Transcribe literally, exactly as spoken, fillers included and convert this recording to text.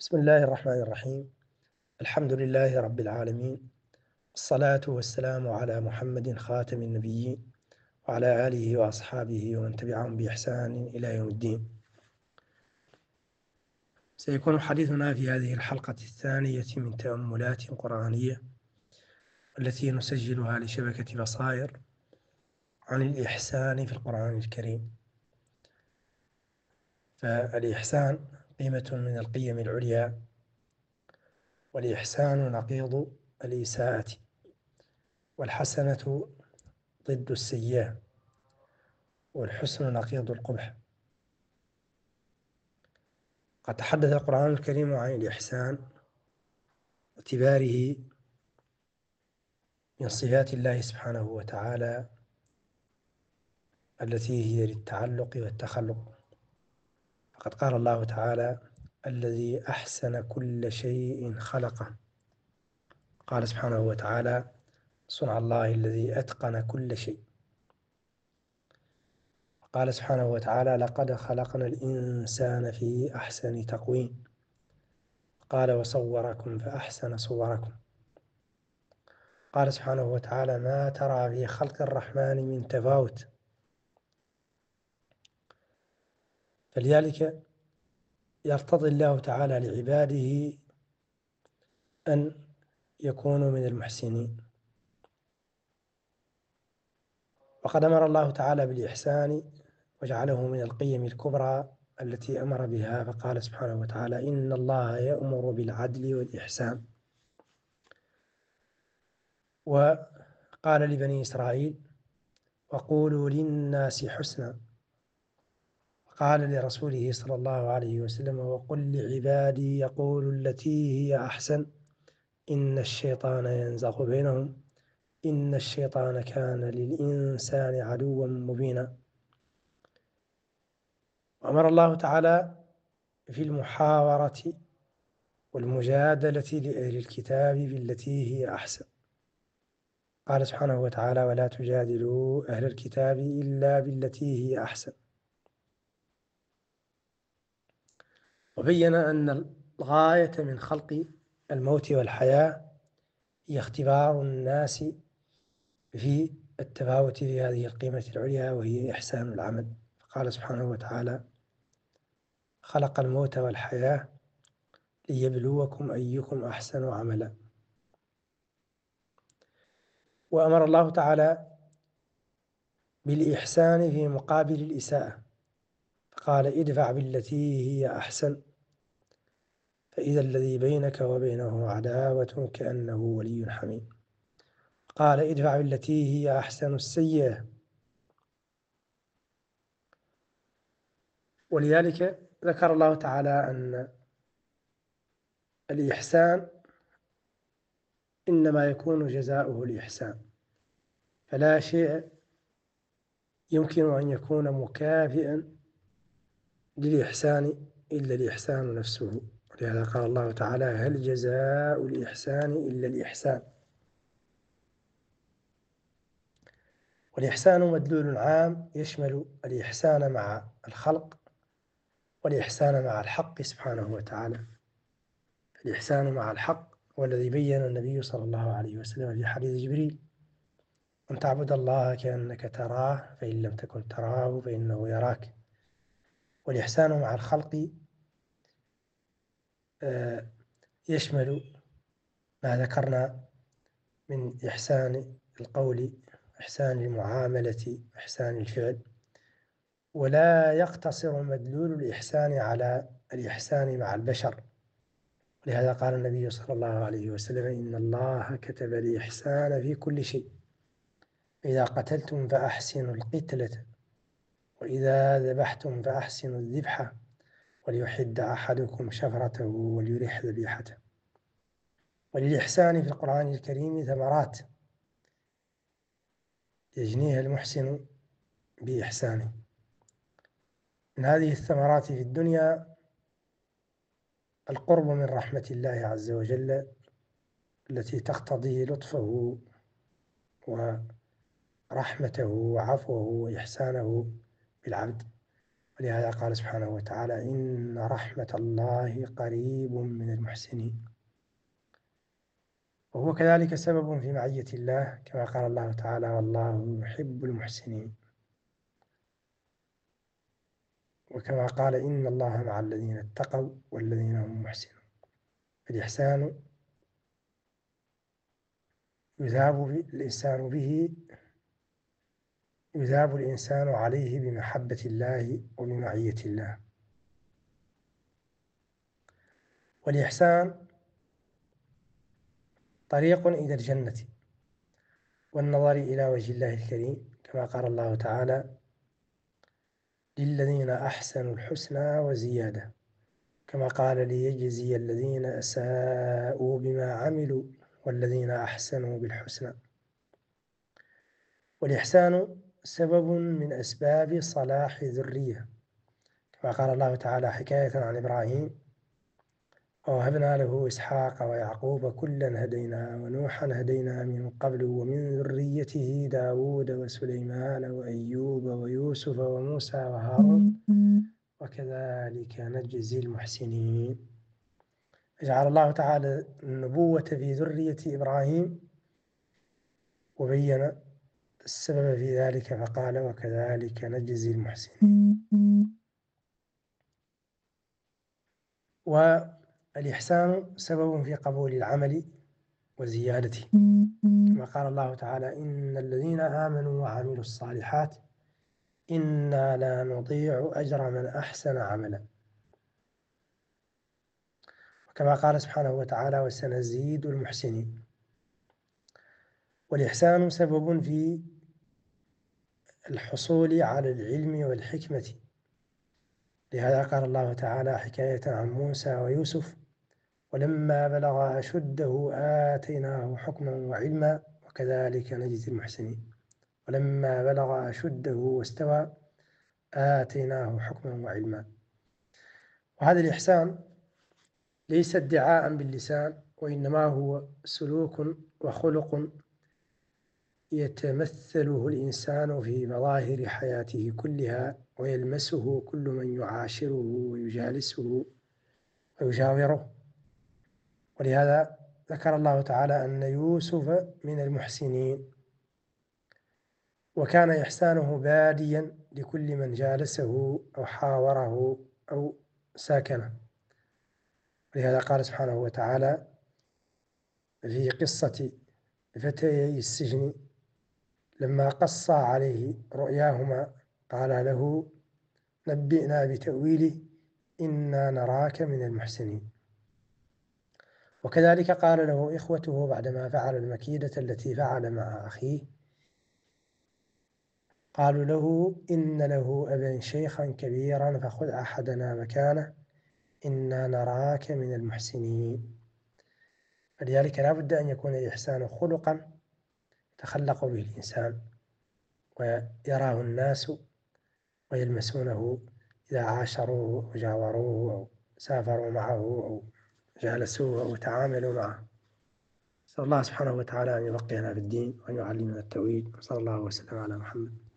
بسم الله الرحمن الرحيم. الحمد لله رب العالمين، الصلاة والسلام على محمد خاتم النبيين وعلى آله وأصحابه ومن تبعهم بإحسان إلى يوم الدين. سيكون حديثنا في هذه الحلقة الثانية من تأملات قرآنية التي نسجلها لشبكة بصائر عن الإحسان في القرآن الكريم. فالإحسان قيمة من القيم العليا، والإحسان نقيض الإساءة، والحسنة ضد السيئة، والحسن نقيض القبح. قد تحدث القرآن الكريم عن الإحسان باعتباره من صفات الله سبحانه وتعالى التي هي للتعلق والتخلق. فقد قال الله تعالى: الذي أحسن كل شيء خلقه. قال سبحانه وتعالى: صنع الله الذي أتقن كل شيء. قال سبحانه وتعالى: لقد خلقنا الإنسان في أحسن تقويم. قال: وصوركم فأحسن صوركم. قال سبحانه وتعالى: ما ترى في خلق الرحمن من تفاوت. فلذلك يرتضي الله تعالى لعباده أن يكونوا من المحسنين. وقد أمر الله تعالى بالإحسان وجعله من القيم الكبرى التي أمر بها، فقال سبحانه وتعالى: إن الله يأمر بالعدل والإحسان. وقال لبني إسرائيل: وقولوا للناس حسنا. قال لرسوله صلى الله عليه وسلم: وقل لعبادي يقولوا التي هي أحسن إن الشيطان ينزغ بينهم إن الشيطان كان للإنسان عدوا مبينا. وأمر الله تعالى في المحاورة والمجادلة لأهل الكتاب بالتي هي أحسن. قال سبحانه وتعالى: ولا تجادلوا أهل الكتاب إلا بالتي هي أحسن. وبين أن الغاية من خلق الموت والحياة هي اختبار الناس في التفاوت في هذه القيمة العليا، وهي إحسان العمل. قال سبحانه وتعالى: خلق الموت والحياة ليبلوكم أيكم أحسن عملا. وأمر الله تعالى بالإحسان في مقابل الإساءة، فقال: ادفع بالتي هي أحسن فإذا الذي بينك وبينه عداوة كأنه ولي حميم. قال: ادفع بالتي هي أحسن السيئة. ولذلك ذكر الله تعالى أن الإحسان إنما يكون جزاؤه الإحسان، فلا شيء يمكن أن يكون مكافئا للإحسان إلا الإحسان نفسه. ولهذا قال الله تعالى: هل جزاء الإحسان إلا الإحسان. والإحسان مدلول عام يشمل الإحسان مع الخلق والإحسان مع الحق سبحانه وتعالى. الإحسان مع الحق والذي بين النبي صلى الله عليه وسلم في حديث جبريل: أن تعبد الله كأنك تراه فإن لم تكن تراه فإنه يراك. والإحسان مع الخلق يشمل ما ذكرنا من إحسان القول، إحسان المعاملة، إحسان الفعل. ولا يقتصر مدلول الإحسان على الإحسان مع البشر. لهذا قال النبي صلى الله عليه وسلم: إن الله كتب الإحسان في كل شيء، إذا قتلتم فأحسنوا القتلة، وإذا ذبحتم فأحسنوا الذبحة، وليحد أحدكم شفرته وليرح ذبيحته. وللإحسان في القرآن الكريم ثمرات يجنيها المحسن بإحسانه. من هذه الثمرات في الدنيا القرب من رحمة الله عز وجل التي تقتضي لطفه ورحمته وعفوه وإحسانه بالعبد. ولهذا قال سبحانه وتعالى إن رحمة الله قريب من المحسنين. وهو كذلك سبب في معية الله كما قال الله تعالى والله يحب المحسنين، وكما قال إن الله مع الذين اتقوا والذين هم محسنون. الإحسان يذاب الإنسان به يذاب الإنسان عليه بمحبة الله وبمعية الله. والإحسان طريق إلى الجنة والنظر إلى وجه الله الكريم كما قال الله تعالى للذين أحسنوا الحسنى وزيادة، كما قال ليجزي الذين أساءوا بما عملوا والذين أحسنوا بالحسنى. والإحسان سبب من أسباب صلاح ذرية كما قال الله تعالى حكاية عن إبراهيم ووهبنا له إسحاق ويعقوب كلا هدينا ونوحا هدينا من قبل ومن ذريته داود وسليمان وأيوب ويوسف وموسى وهارون وكذلك نجزي المحسنين. جعل الله تعالى النبوة في ذرية إبراهيم وبين السبب في ذلك فقال وكذلك نجزي المحسنين. والإحسان سبب في قبول العمل وزيادته كما قال الله تعالى إن الذين آمنوا وعملوا الصالحات إنا لا نضيع أجر من أحسن عملا، وكما قال سبحانه وتعالى وسنزيد المحسنين. والإحسان سبب في الحصول على العلم والحكمة، لهذا قال الله تعالى حكاية عن موسى ويوسف ولما بلغ أشده آتيناه حكما وعلما وكذلك نجزي المحسنين. ولما بلغ أشده واستوى آتيناه حكما وعلما. وهذا الإحسان ليس ادعاء باللسان وإنما هو سلوك وخلق يتمثله الإنسان في مظاهر حياته كلها ويلمسه كل من يعاشره ويجالسه ويجاوره. ولهذا ذكر الله تعالى أن يوسف من المحسنين، وكان إحسانه باديا لكل من جالسه أو حاوره أو ساكنه. ولهذا قال سبحانه وتعالى في قصة فتيي السجن لما قص عليه رؤياهما قال له نبئنا بتأويله إنا نراك من المحسنين. وكذلك قال له إخوته بعدما فعل المكيدة التي فعل مع أخيه قالوا له إن له أبا شيخا كبيرا فخذ أحدنا مكانه إنا نراك من المحسنين. فلذلك لا بد أن يكون الإحسان خلقا يتخلق به الإنسان ويراه الناس ويلمسونه إذا عاشروه وجاوروه أو سافروا معه أو جالسوه أو تعاملوا معه. نسأل الله سبحانه وتعالى أن يبقينا في الدين وأن يعلمنا التوحيد. وصلى الله وسلم على محمد.